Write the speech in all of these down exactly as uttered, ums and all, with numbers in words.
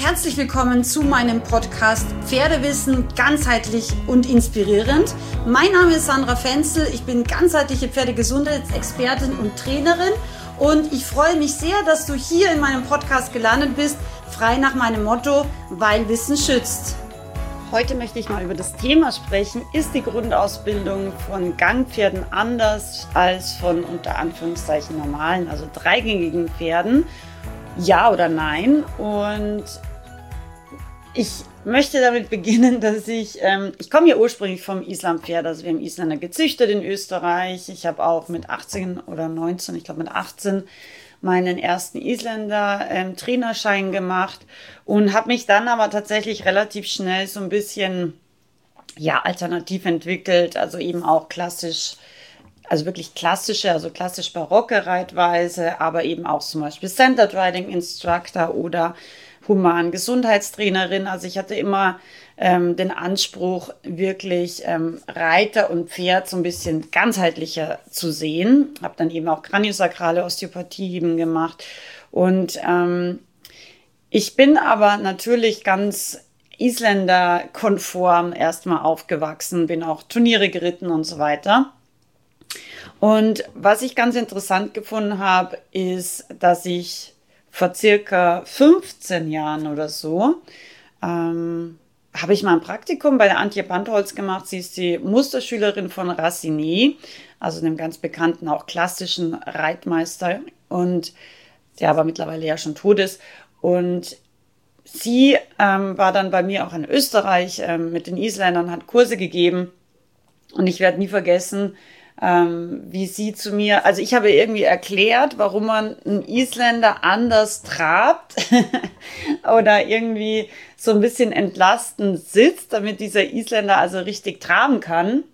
Herzlich willkommen zu meinem Podcast Pferdewissen ganzheitlich und inspirierend. Mein Name ist Sandra Fenzel, ich bin ganzheitliche Pferdegesundheitsexpertin und Trainerin und ich freue mich sehr, dass du hier in meinem Podcast gelandet bist, frei nach meinem Motto, weil Wissen schützt. Heute möchte ich mal über das Thema sprechen, ist die Grundausbildung von Gangpferden anders als von unter Anführungszeichen normalen, also dreigängigen Pferden? Ja oder nein? Und ich möchte damit beginnen, dass ich, ähm, ich komme ja ursprünglich vom Islampferd, also wir haben Isländer gezüchtet in Österreich. Ich habe auch mit achtzehn oder neunzehn, ich glaube mit achtzehn, meinen ersten Isländer ähm, Trainerschein gemacht und habe mich dann aber tatsächlich relativ schnell so ein bisschen, ja, alternativ entwickelt, also eben auch klassisch, also wirklich klassische, also klassisch barocke Reitweise, aber eben auch zum Beispiel Centered Riding Instructor oder human Gesundheitstrainerin. Also ich hatte immer ähm, den Anspruch, wirklich ähm, Reiter und Pferd so ein bisschen ganzheitlicher zu sehen. Habe dann eben auch kraniosakrale Osteopathie eben gemacht. Und ähm, ich bin aber natürlich ganz Isländer-konform erstmal aufgewachsen, bin auch Turniere geritten und so weiter. Und was ich ganz interessant gefunden habe, ist, dass ich vor circa fünfzehn Jahren oder so, ähm, habe ich mal ein Praktikum bei der Antje Bandholz gemacht. Sie ist die Musterschülerin von Racine, also einem ganz bekannten, auch klassischen Reitmeister, und der aber mittlerweile ja schon tot ist. Und sie ähm, war dann bei mir auch in Österreich ähm, mit den Isländern, hat Kurse gegeben. Und ich werde nie vergessen, Ähm, wie sie zu mir, also ich habe irgendwie erklärt, warum man einen Isländer anders trabt oder irgendwie so ein bisschen entlastend sitzt, damit dieser Isländer also richtig traben kann.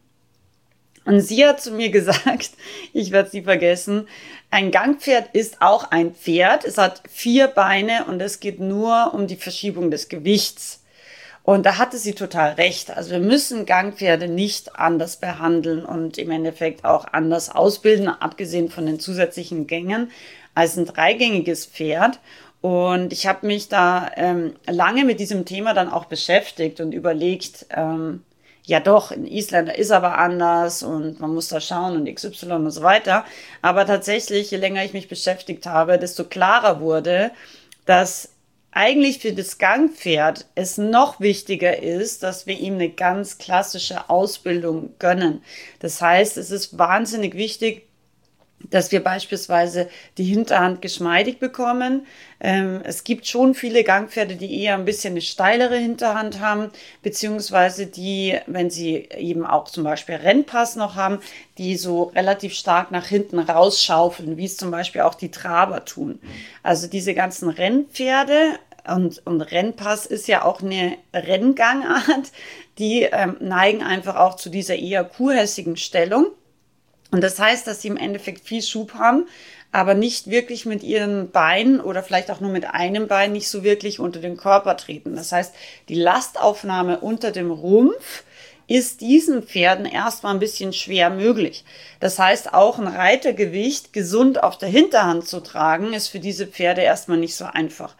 Und sie hat zu mir gesagt, ich werde es nie vergessen, ein Gangpferd ist auch ein Pferd, es hat vier Beine und es geht nur um die Verschiebung des Gewichts. Und da hatte sie total recht. Also wir müssen Gangpferde nicht anders behandeln und im Endeffekt auch anders ausbilden, abgesehen von den zusätzlichen Gängen, als ein dreigängiges Pferd. Und ich habe mich da ähm, lange mit diesem Thema dann auch beschäftigt und überlegt, ähm, ja doch, ein Isländer ist aber anders und man muss da schauen und X Y und so weiter. Aber tatsächlich, je länger ich mich beschäftigt habe, desto klarer wurde, dass eigentlich für das Gangpferd es noch wichtiger ist, dass wir ihm eine ganz klassische Ausbildung gönnen. Das heißt, es ist wahnsinnig wichtig, dass wir beispielsweise die Hinterhand geschmeidig bekommen. Ähm, es gibt schon viele Gangpferde, die eher ein bisschen eine steilere Hinterhand haben, beziehungsweise die, wenn sie eben auch zum Beispiel Rennpass noch haben, die so relativ stark nach hinten rausschaufeln, wie es zum Beispiel auch die Traber tun. Also diese ganzen Rennpferde, und, und Rennpass ist ja auch eine Renngangart, die ähm, neigen einfach auch zu dieser eher kurhässigen Stellung. Und das heißt, dass sie im Endeffekt viel Schub haben, aber nicht wirklich mit ihren Beinen oder vielleicht auch nur mit einem Bein nicht so wirklich unter den Körper treten. Das heißt, die Lastaufnahme unter dem Rumpf ist diesen Pferden erstmal ein bisschen schwer möglich. Das heißt, auch ein Reitergewicht gesund auf der Hinterhand zu tragen, ist für diese Pferde erstmal nicht so einfach.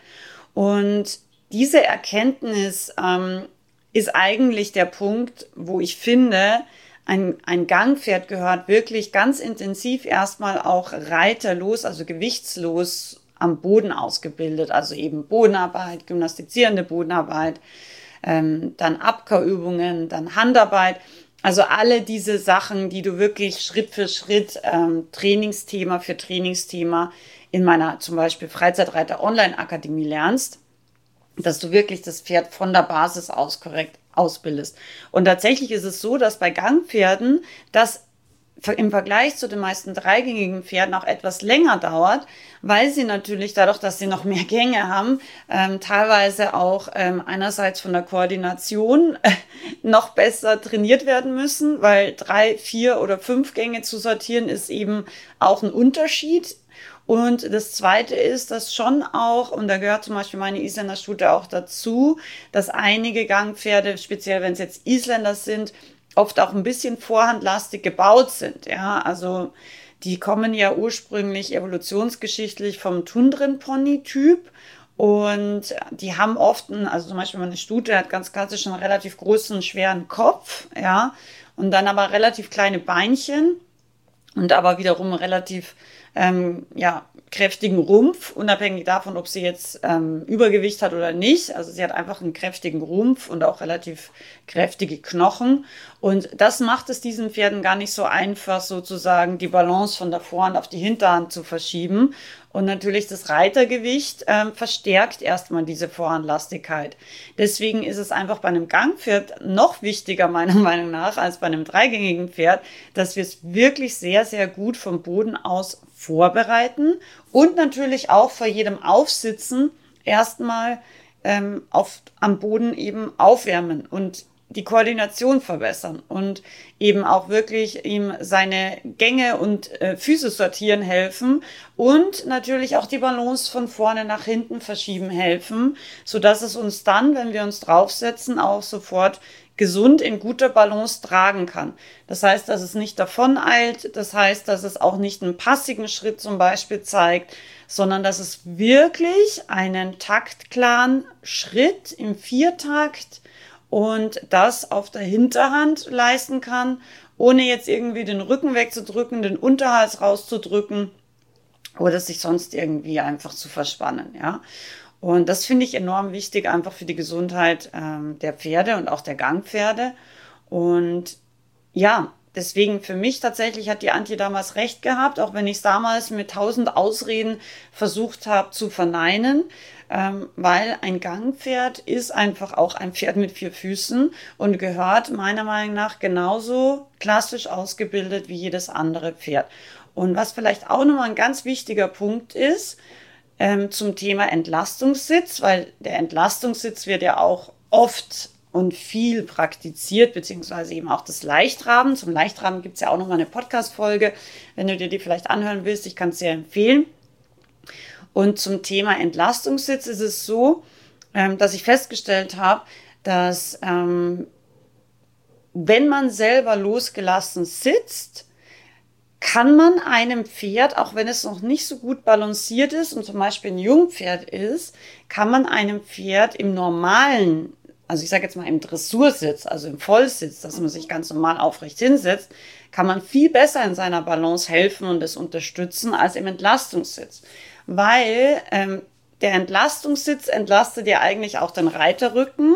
Und diese Erkenntnis ähm, ist eigentlich der Punkt, wo ich finde, Ein, ein Gangpferd gehört wirklich ganz intensiv erstmal auch reiterlos, also gewichtslos am Boden ausgebildet. Also eben Bodenarbeit, gymnastizierende Bodenarbeit, ähm, dann Abkehrübungen, dann Handarbeit. Also alle diese Sachen, die du wirklich Schritt für Schritt ähm, Trainingsthema für Trainingsthema in meiner zum Beispiel Freizeitreiter-Online-Akademie lernst, dass du wirklich das Pferd von der Basis aus korrekt ausbildest. Und tatsächlich ist es so, dass bei Gangpferden das im Vergleich zu den meisten dreigängigen Pferden auch etwas länger dauert, weil sie natürlich dadurch, dass sie noch mehr Gänge haben, ähm, teilweise auch ähm, einerseits von der Koordination äh, noch besser trainiert werden müssen, weil drei, vier oder fünf Gänge zu sortieren ist eben auch ein Unterschied. Und das Zweite ist, dass schon auch, und da gehört zum Beispiel meine Isländerstute auch dazu, dass einige Gangpferde, speziell wenn es jetzt Isländer sind, oft auch ein bisschen vorhandlastig gebaut sind. Ja, also die kommen ja ursprünglich evolutionsgeschichtlich vom Tundrenpony-Typ Und die haben oft, einen, also zum Beispiel meine Stute hat ganz klassisch einen relativ großen, schweren Kopf, ja, und dann aber relativ kleine Beinchen und aber wiederum relativ, ähm, ja, kräftigen Rumpf, unabhängig davon, ob sie jetzt ähm, Übergewicht hat oder nicht. Also sie hat einfach einen kräftigen Rumpf und auch relativ kräftige Knochen. Und das macht es diesen Pferden gar nicht so einfach, sozusagen die Balance von der Vorhand auf die Hinterhand zu verschieben. Und natürlich das Reitergewicht ähm, verstärkt erstmal diese Vorhandlastigkeit. Deswegen ist es einfach bei einem Gangpferd noch wichtiger, meiner Meinung nach, als bei einem dreigängigen Pferd, dass wir es wirklich sehr, sehr gut vom Boden aus vorbereiten und natürlich auch vor jedem Aufsitzen erstmal ähm, auf, am Boden eben aufwärmen und die Koordination verbessern und eben auch wirklich ihm seine Gänge und äh, Füße sortieren helfen und natürlich auch die Balance von vorne nach hinten verschieben helfen, so dass es uns dann, wenn wir uns draufsetzen, auch sofort gesund in guter Balance tragen kann. Das heißt, dass es nicht davon eilt, das heißt, dass es auch nicht einen passigen Schritt zum Beispiel zeigt, sondern dass es wirklich einen taktklaren Schritt im Viertakt und das auf der Hinterhand leisten kann, ohne jetzt irgendwie den Rücken wegzudrücken, den Unterhals rauszudrücken oder sich sonst irgendwie einfach zu verspannen, ja. Und das finde ich enorm wichtig, einfach für die Gesundheit ähm, der Pferde und auch der Gangpferde. Und ja, deswegen für mich tatsächlich hat die Antje damals recht gehabt, auch wenn ich es damals mit tausend Ausreden versucht habe zu verneinen, ähm, weil ein Gangpferd ist einfach auch ein Pferd mit vier Füßen und gehört meiner Meinung nach genauso klassisch ausgebildet wie jedes andere Pferd. Und was vielleicht auch nochmal ein ganz wichtiger Punkt ist, ähm, zum Thema Entlastungssitz, weil der Entlastungssitz wird ja auch oft und viel praktiziert, beziehungsweise eben auch das Leichtraben. Zum Leichtraben gibt es ja auch nochmal eine Podcast-Folge, wenn du dir die vielleicht anhören willst. Ich kann es sehr empfehlen. Und zum Thema Entlastungssitz ist es so, ähm, dass ich festgestellt habe, dass ähm, wenn man selber losgelassen sitzt, kann man einem Pferd, auch wenn es noch nicht so gut balanciert ist und zum Beispiel ein Jungpferd ist, kann man einem Pferd im normalen, also ich sage jetzt mal im Dressursitz, also im Vollsitz, dass man sich ganz normal aufrecht hinsetzt, kann man viel besser in seiner Balance helfen und es unterstützen als im Entlastungssitz. Weil ähm, der Entlastungssitz entlastet ja eigentlich auch den Reiterrücken,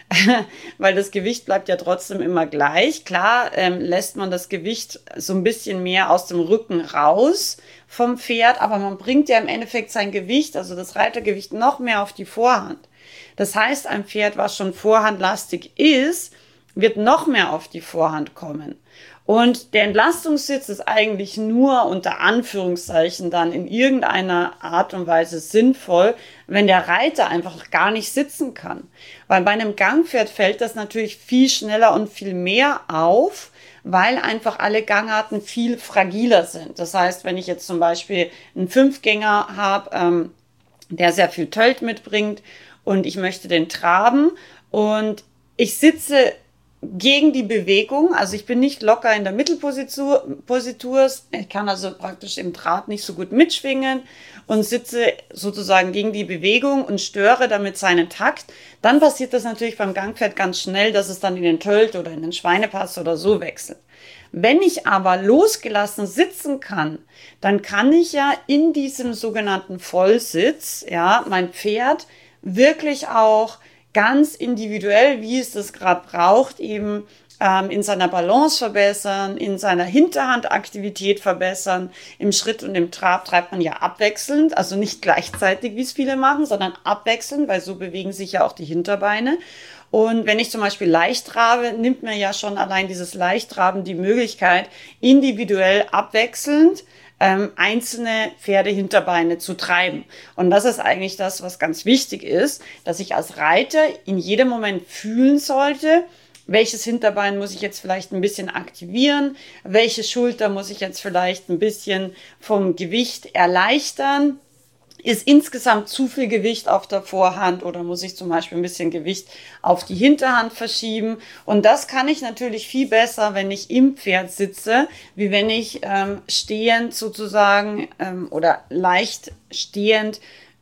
weil das Gewicht bleibt ja trotzdem immer gleich. Klar ähm, lässt man das Gewicht so ein bisschen mehr aus dem Rücken raus vom Pferd, aber man bringt ja im Endeffekt sein Gewicht, also das Reitergewicht, noch mehr auf die Vorhand. Das heißt, ein Pferd, was schon vorhandlastig ist, wird noch mehr auf die Vorhand kommen. Und der Entlastungssitz ist eigentlich nur unter Anführungszeichen dann in irgendeiner Art und Weise sinnvoll, wenn der Reiter einfach gar nicht sitzen kann. Weil bei einem Gangpferd fällt das natürlich viel schneller und viel mehr auf, weil einfach alle Gangarten viel fragiler sind. Das heißt, wenn ich jetzt zum Beispiel einen Fünfgänger habe, ähm, der sehr viel Tölt mitbringt und ich möchte den traben und ich sitze gegen die Bewegung, also ich bin nicht locker in der Mittelpositur, Positur, ich kann also praktisch im Trab nicht so gut mitschwingen und sitze sozusagen gegen die Bewegung und störe damit seinen Takt, dann passiert das natürlich beim Gangpferd ganz schnell, dass es dann in den Tölt oder in den Schweinepass oder so wechselt. Wenn ich aber losgelassen sitzen kann, dann kann ich ja in diesem sogenannten Vollsitz, ja, mein Pferd wirklich auch ganz individuell, wie es das gerade braucht, eben ähm, in seiner Balance verbessern, in seiner Hinterhandaktivität verbessern. Im Schritt und im Trab treibt man ja abwechselnd, also nicht gleichzeitig, wie es viele machen, sondern abwechselnd, weil so bewegen sich ja auch die Hinterbeine. Und wenn ich zum Beispiel leicht trabe, nimmt mir ja schon allein dieses Leichttraben die Möglichkeit, individuell abwechselnd ähm, einzelne Pferdehinterbeine zu treiben. Und das ist eigentlich das, was ganz wichtig ist, dass ich als Reiter in jedem Moment fühlen sollte, welches Hinterbein muss ich jetzt vielleicht ein bisschen aktivieren, welche Schulter muss ich jetzt vielleicht ein bisschen vom Gewicht erleichtern. Ist insgesamt zu viel Gewicht auf der Vorhand oder muss ich zum Beispiel ein bisschen Gewicht auf die Hinterhand verschieben? Und das kann ich natürlich viel besser, wenn ich im Pferd sitze, wie wenn ich ähm, stehend sozusagen ähm, oder leicht stehend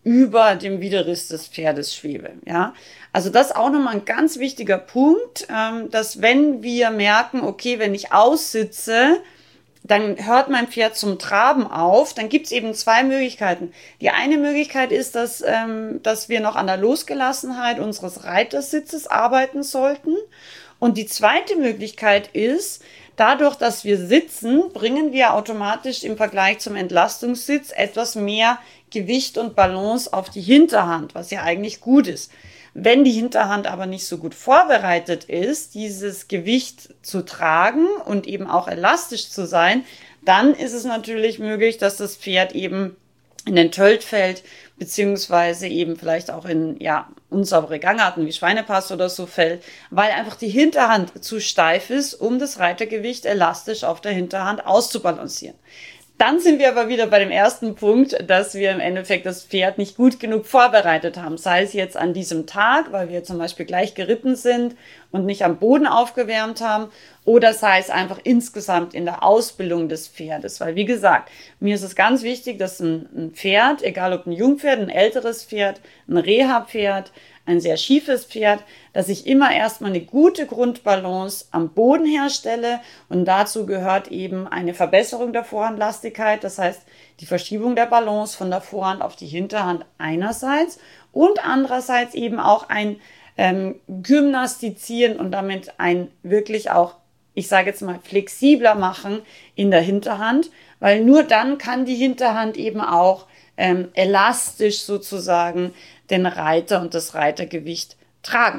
über dem Widerriss des Pferdes schwebe. Ja, also das ist auch nochmal ein ganz wichtiger Punkt, ähm, dass wenn wir merken, okay, wenn ich aussitze, dann hört mein Pferd zum Traben auf, dann gibt es eben zwei Möglichkeiten. Die eine Möglichkeit ist, dass, ähm, dass wir noch an der Losgelassenheit unseres Reitersitzes arbeiten sollten. Und die zweite Möglichkeit ist, dadurch, dass wir sitzen, bringen wir automatisch im Vergleich zum Entlastungssitz etwas mehr Gewicht und Balance auf die Hinterhand, was ja eigentlich gut ist. Wenn die Hinterhand aber nicht so gut vorbereitet ist, dieses Gewicht zu tragen und eben auch elastisch zu sein, dann ist es natürlich möglich, dass das Pferd eben in den Tölt fällt, beziehungsweise eben vielleicht auch in ja, unsaubere Gangarten wie Schweinepass oder so fällt, weil einfach die Hinterhand zu steif ist, um das Reitergewicht elastisch auf der Hinterhand auszubalancieren. Dann sind wir aber wieder bei dem ersten Punkt, dass wir im Endeffekt das Pferd nicht gut genug vorbereitet haben. Sei es jetzt an diesem Tag, weil wir zum Beispiel gleich geritten sind und nicht am Boden aufgewärmt haben, oder sei es einfach insgesamt in der Ausbildung des Pferdes. Weil wie gesagt, mir ist es ganz wichtig, dass ein Pferd, egal ob ein Jungpferd, ein älteres Pferd, ein Reha-Pferd, ein sehr schiefes Pferd, dass ich immer erstmal eine gute Grundbalance am Boden herstelle, und dazu gehört eben eine Verbesserung der Vorhandlastigkeit, das heißt die Verschiebung der Balance von der Vorhand auf die Hinterhand einerseits und andererseits eben auch ein ähm, Gymnastizieren und damit ein wirklich auch, ich sage jetzt mal, flexibler machen in der Hinterhand, weil nur dann kann die Hinterhand eben auch ähm, elastisch sozusagen den Reiter und das Reitergewicht tragen.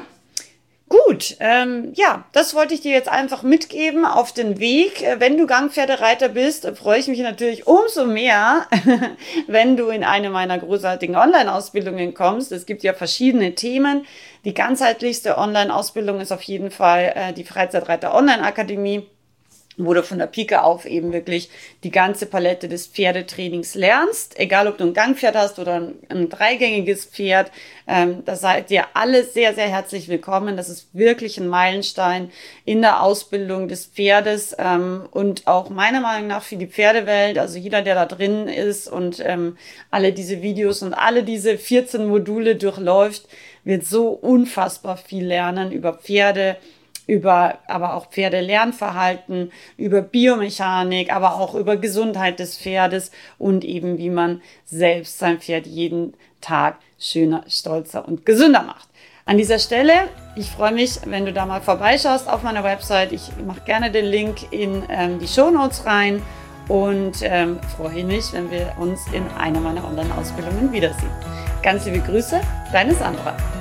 Gut, ähm, ja, das wollte ich dir jetzt einfach mitgeben auf den Weg. Wenn du Gangpferdereiter bist, freue ich mich natürlich umso mehr, wenn du in eine meiner großartigen Online-Ausbildungen kommst. Es gibt ja verschiedene Themen. Die ganzheitlichste Online-Ausbildung ist auf jeden Fall äh, die Freizeitreiter Online-Akademie, wo du von der Pike auf eben wirklich die ganze Palette des Pferdetrainings lernst. Egal, ob du ein Gangpferd hast oder ein, ein dreigängiges Pferd, ähm, da seid ihr alle sehr, sehr herzlich willkommen. Das ist wirklich ein Meilenstein in der Ausbildung des Pferdes ähm, und auch meiner Meinung nach für die Pferdewelt. Also jeder, der da drin ist und ähm, alle diese Videos und alle diese vierzehn Module durchläuft, wird so unfassbar viel lernen über Pferde, über aber auch Pferdelernverhalten, über Biomechanik, aber auch über Gesundheit des Pferdes und eben wie man selbst sein Pferd jeden Tag schöner, stolzer und gesünder macht. An dieser Stelle, ich freue mich, wenn du da mal vorbeischaust auf meiner Website. Ich mache gerne den Link in ähm, die Shownotes rein und ähm, freue mich, wenn wir uns in einer meiner Online-Ausbildungen wiedersehen. Ganz liebe Grüße, deine Sandra.